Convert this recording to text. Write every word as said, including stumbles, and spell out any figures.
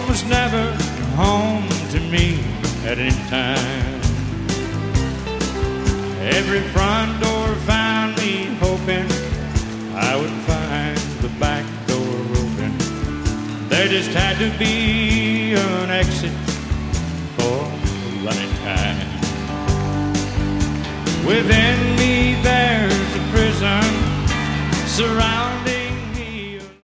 was never home to me at any time. Every front door found me hoping I would find the back door open. There just had to be an exit for the running kind. Within me there's a prison surrounded